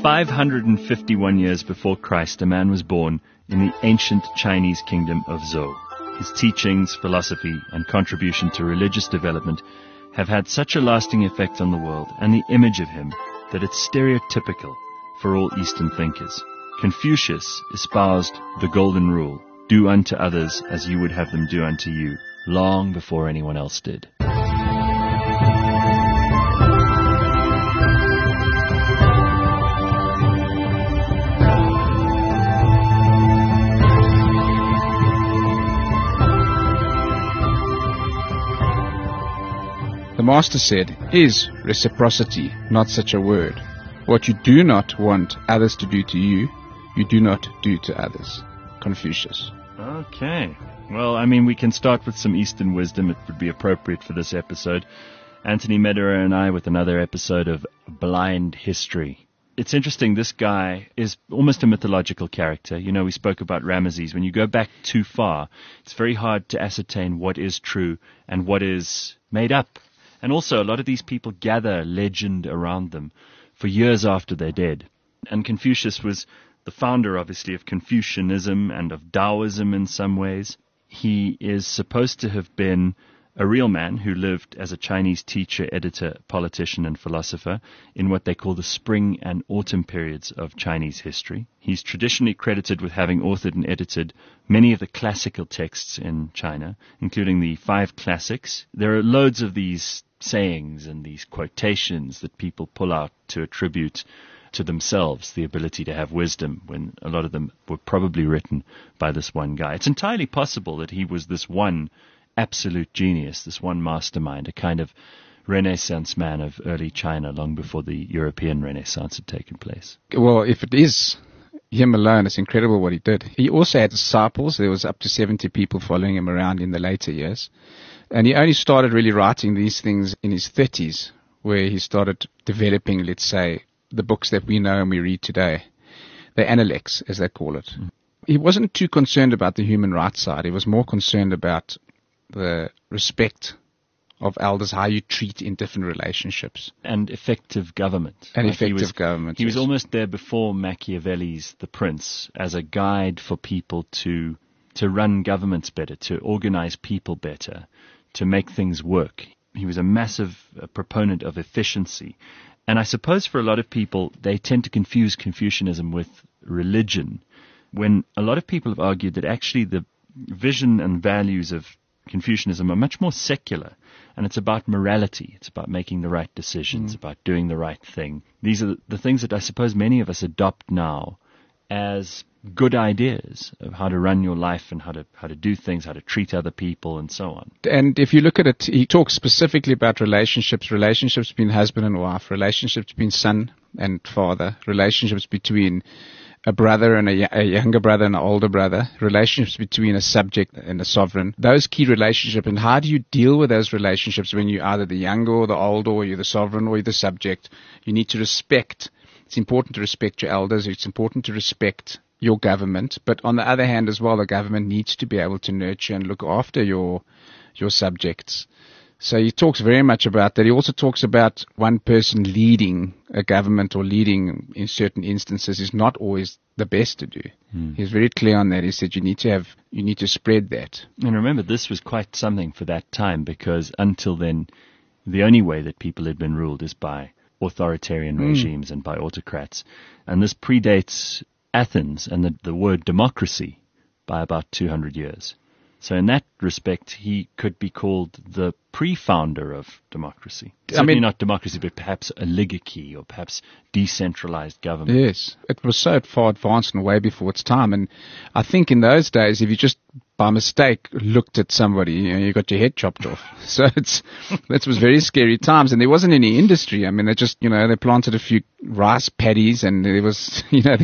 551 years before Christ, a man was born in the ancient Chinese kingdom of Zhou. His teachings, philosophy, and contribution to religious development have had such a lasting effect on the world and the image of him that it's stereotypical for all Eastern thinkers. Confucius espoused the golden rule, do unto others as you would have them do unto you, long before anyone else did. The Master said, is reciprocity not such a word? What you do not want others to do to you, you do not do to others. Confucius. Okay. Well, I mean, we can start with some Eastern wisdom. It would be appropriate for this episode. Anthony Mederer and I with another episode of Blind History. It's interesting, this guy is almost a mythological character. You know, we spoke about Ramesses. When you go back too far, it's very hard to ascertain what is true and what is made up. And also, a lot of these people gather legend around them for years after they're dead. And Confucius was the founder, obviously, of Confucianism and of Taoism in some ways. He is supposed to have been a real man who lived as a Chinese teacher, editor, politician, and philosopher in what they call the spring and autumn periods of Chinese history. He's traditionally credited with having authored and edited many of the classical texts in China, including the 5 classics. There are loads of these sayings and these quotations that people pull out to attribute to themselves the ability to have wisdom, when a lot of them were probably written by this one guy. It's entirely possible that he was this one absolute genius, this one mastermind, a kind of Renaissance man of early China long before the European Renaissance had taken place. Well, if it is him alone, it's incredible what he did. He also had disciples. There was up to 70 people following him around in the later years. And he only started really writing these things in his 30s, where he started developing, let's say, the books that we know and we read today. The Analects, as they call it. He wasn't too concerned about the human rights side. He was more concerned about the respect of elders, how you treat in different relationships. And effective government. And effective government. He was almost there before Machiavelli's The Prince as a guide for people to run governments better, to organize people better, to make things work. He was a massive proponent of efficiency. And I suppose for a lot of people, they tend to confuse Confucianism with religion, when a lot of people have argued that actually the vision and values of Confucianism are much more secular, and it's about morality. It's about making the right decisions, about doing the right thing. These are the things that I suppose many of us adopt now as good ideas of how to run your life and how to do things, how to treat other people, and so on. And if you look at it, he talks specifically about relationships between husband and wife, relationships between son and father, relationships between a brother and a younger brother and an older brother, relationships between a subject and a sovereign, those key relationships, and how do you deal with those relationships when you're either the younger or the older, or you're the sovereign or you're the subject. You need to respect. It's important to respect your elders. It's important to respect your government. But on the other hand as well, the government needs to be able to nurture and look after your subjects. So he talks very much about that. He also talks about one person leading a government or leading in certain instances is not always the best to do. He's very clear on that. He said you need to spread that. And remember, this was quite something for that time, because until then, the only way that people had been ruled is by authoritarian regimes and by autocrats. And this predates Athens and the word democracy by about 200 years. So in that respect, he could be called the pre-founder of democracy. Certainly not democracy, but perhaps oligarchy or perhaps decentralized government. Yes, it was so far advanced and way before its time. And I think in those days, if you just by mistake looked at somebody, you got your head chopped off. So that was very scary times. And there wasn't any industry. I mean, they planted a few rice paddies, and there was,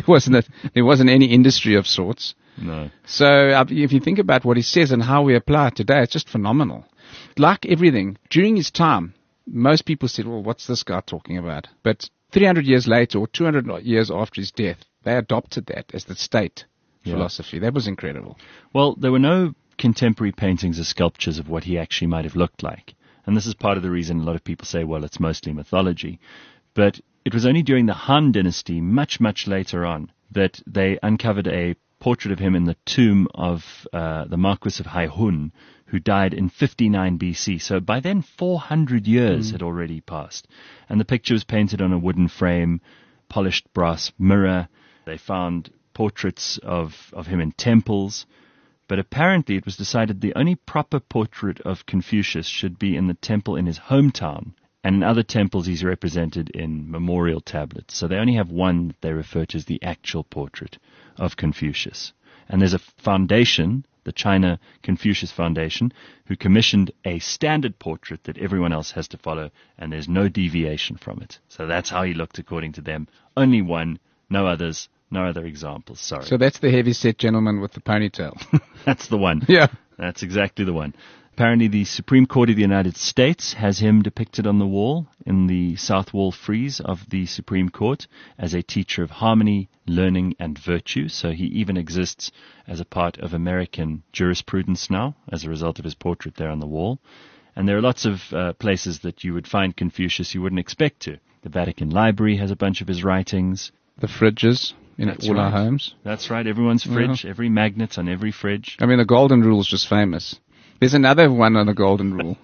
there wasn't any industry of sorts. No. So if you think about what he says and how we apply it today, it's just phenomenal. Like everything, during his time, most people said, well, what's this guy talking about? But 300 years later, or 200 years after his death, they adopted that as the state philosophy. That was incredible. Well, there were no contemporary paintings or sculptures of what he actually might have looked like. And this is part of the reason a lot of people say, well, it's mostly mythology. But it was only during the Han Dynasty, much, much later on, that they uncovered a portrait of him in the tomb of the Marquis of Haihun, who died in 59 BC. So by then, 400 years had already passed. And the picture was painted on a wooden frame, polished brass mirror. They found portraits of him in temples. But apparently it was decided the only proper portrait of Confucius should be in the temple in his hometown. And in other temples, he's represented in memorial tablets. So they only have one that they refer to as the actual portrait of Confucius. And there's a foundation, the China Confucius Foundation, who commissioned a standard portrait that everyone else has to follow, and there's no deviation from it. So that's how he looked according to them. Only one, no others, no other examples, sorry. So that's the heavy-set gentleman with the ponytail. That's the one. Yeah. That's exactly the one. Apparently the Supreme Court of the United States has him depicted on the wall in the South Wall frieze of the Supreme Court as a teacher of harmony, learning, and virtue. So he even exists as a part of American jurisprudence now as a result of his portrait there on the wall. And there are lots of places that you would find Confucius you wouldn't expect to. The Vatican Library has a bunch of his writings. The fridges in all our homes. That's right. Everyone's fridge, every magnet on every fridge. I mean, the Golden Rule is just famous. There's another one on the Golden Rule.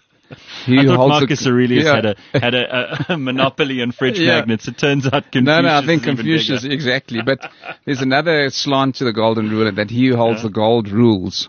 I thought Marcus Aurelius had a monopoly on fridge magnets. It turns out Confucius No, I think Confucius, exactly. But there's another slant to the Golden Rule, and that he who holds the gold rules.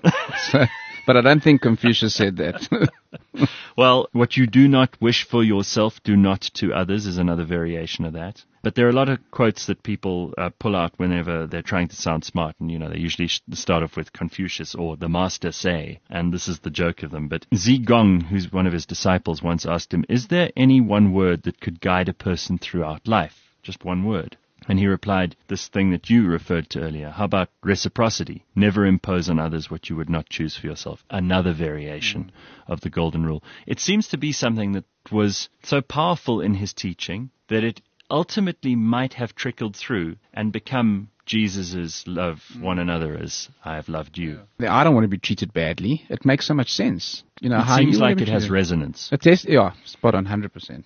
But I don't think Confucius said that. Well, what you do not wish for yourself, do not to others is another variation of that. But there are a lot of quotes that people pull out whenever they're trying to sound smart. And, they usually start off with Confucius or the master say. And this is the joke of them. But Zigong, who's one of his disciples, once asked him, is there any one word that could guide a person throughout life? Just one word. And he replied, this thing that you referred to earlier. How about reciprocity? Never impose on others what you would not choose for yourself. Another variation of the Golden Rule. It seems to be something that was so powerful in his teaching that it ultimately might have trickled through and become Jesus's love one another as I have loved you. I don't want to be treated badly. It makes so much sense. It seems like it has resonance. Spot on, 100%.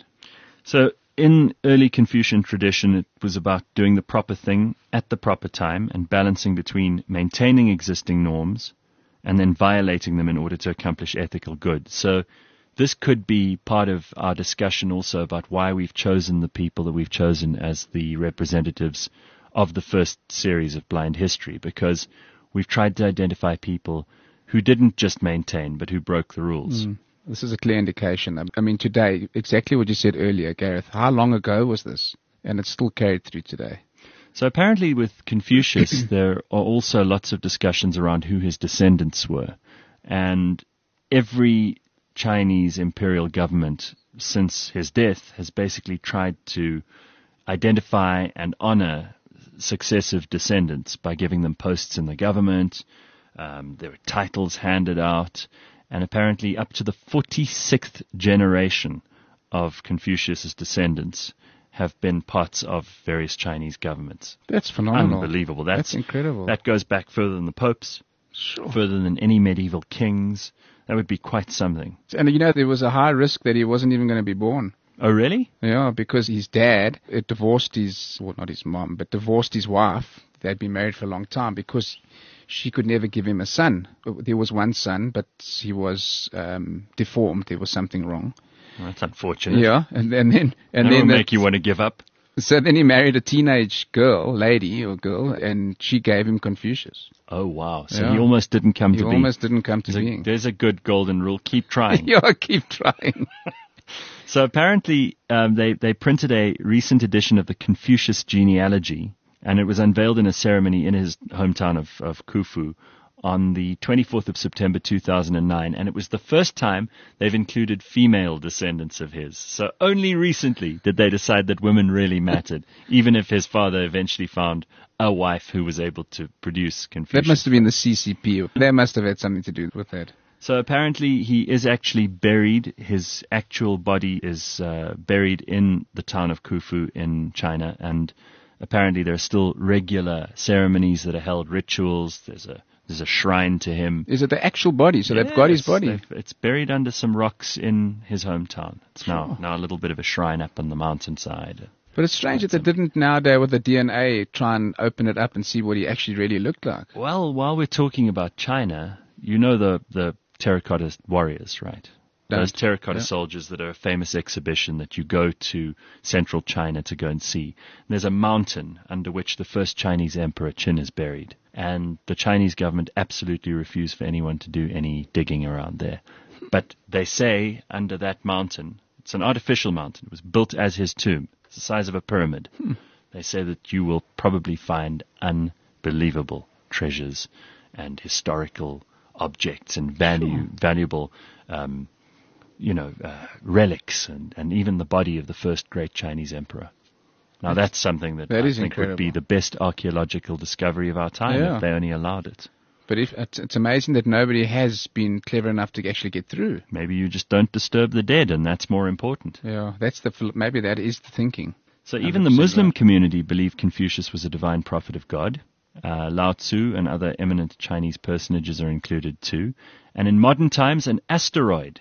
So in early Confucian tradition, it was about doing the proper thing at the proper time and balancing between maintaining existing norms and then violating them in order to accomplish ethical good. So this could be part of our discussion also about why we've chosen the people that we've chosen as the representatives of the first series of Blind History, because we've tried to identify people who didn't just maintain, but who broke the rules. This is a clear indication. I mean, today, exactly what you said earlier, Gareth, how long ago was this? And it's still carried through today. So apparently with Confucius, there are also lots of discussions around who his descendants were. And every Chinese imperial government since his death has basically tried to identify and honor successive descendants by giving them posts in the government. There were titles handed out, and apparently up to the 46th generation of Confucius's descendants have been parts of various Chinese governments. That's phenomenal. Unbelievable. That's incredible. That goes back further than the popes, further than any medieval kings. That would be quite something. And there was a high risk that he wasn't even going to be born. Oh, really? Yeah, because his dad divorced not his mom, but divorced his wife. They'd been married for a long time because she could never give him a son. There was one son, but he was deformed. There was something wrong. Well, that's unfortunate. Yeah, and then make you want to give up. So then he married a teenage girl, and she gave him Confucius. Oh, wow. So he almost didn't come to be. He almost didn't come to being. There's a good golden rule. Keep trying. Yeah, keep trying. So apparently they printed a recent edition of the Confucius genealogy, and it was unveiled in a ceremony in his hometown of Khufu on the 24th of September 2009, and it was the first time they've included female descendants of his. So only recently did they decide that women really mattered, even if his father eventually found a wife who was able to produce Confucius. That must have been the CCP. They must have had something to do with that. So apparently he is actually buried. His actual body is buried in the town of Khufu in China, and apparently there are still regular ceremonies that are held, rituals. There's a There's a shrine to him. Is it the actual body? So they've got his body. It's buried under some rocks in his hometown. It's now a little bit of a shrine up on the mountainside. But it's strange that they didn't nowadays with the DNA try and open it up and see what he actually really looked like. Well, while we're talking about China, you know the terracotta warriors, right? Those terracotta soldiers that are a famous exhibition that you go to central China to go and see. And there's a mountain under which the first Chinese emperor Qin is buried. And the Chinese government absolutely refused for anyone to do any digging around there. But they say under that mountain, it's an artificial mountain. It was built as his tomb. It's the size of a pyramid. They say that you will probably find unbelievable treasures and historical objects and valuable relics and even the body of the first great Chinese emperor. Now that's something that I think would be the best archaeological discovery of our time if they only allowed it. But it's amazing that nobody has been clever enough to actually get through. Maybe you just don't disturb the dead, and that's more important. Yeah, maybe that is the thinking. So even the Muslim community believed Confucius was a divine prophet of God. Lao Tzu and other eminent Chinese personages are included too. And in modern times, an asteroid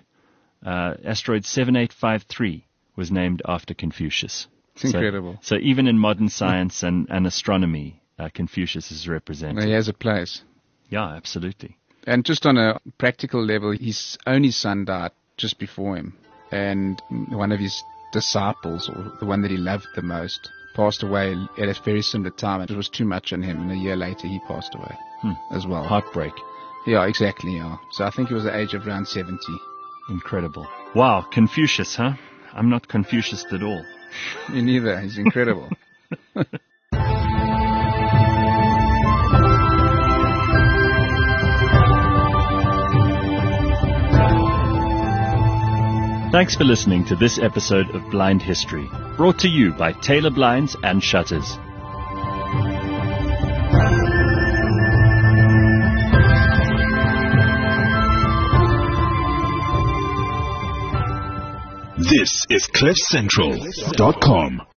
7853, was named after Confucius. It's incredible. So even in modern science and astronomy, Confucius is represented. He has a place. Yeah, absolutely. And just on a practical level, his only son died just before him. And one of his disciples, or the one that he loved the most, passed away at a very similar time. It was too much on him, and a year later he passed away as well. Heartbreak. Yeah, exactly, yeah. So I think he was at the age of around 70. Incredible. Wow, Confucius, huh? I'm not Confucius at all. Me neither. He's incredible. Thanks for listening to this episode of Blind History, brought to you by Taylor Blinds and Shutters. This is CliffCentral.com.